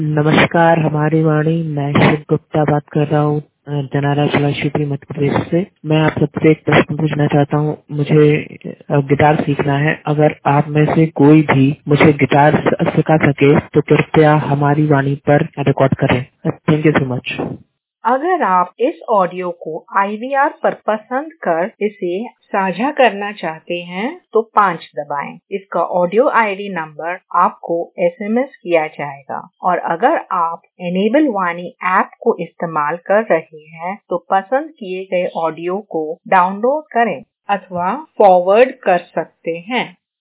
नमस्कार, हमारी वाणी। मैं शिव गुप्ता बात कर रहा हूँ जनारा जिला शिवपुरी मध्य प्रदेश से। मैं आप सबसे एक प्रश्न पूछना चाहता हूँ। मुझे गिटार सीखना है। अगर आप में से कोई भी मुझे गिटार सिखा सके तो कृपया हमारी वाणी पर रिकॉर्ड करें। Thank you so much. अगर आप इस ऑडियो को IVR पर पसंद कर इसे साझा करना चाहते हैं तो 5 दबाएं। इसका ऑडियो ID नंबर आपको SMS किया जाएगा। और अगर आप एनेबल वाणी ऐप को इस्तेमाल कर रहे हैं तो पसंद किए गए ऑडियो को डाउनलोड करें अथवा फॉरवर्ड कर सकते हैं।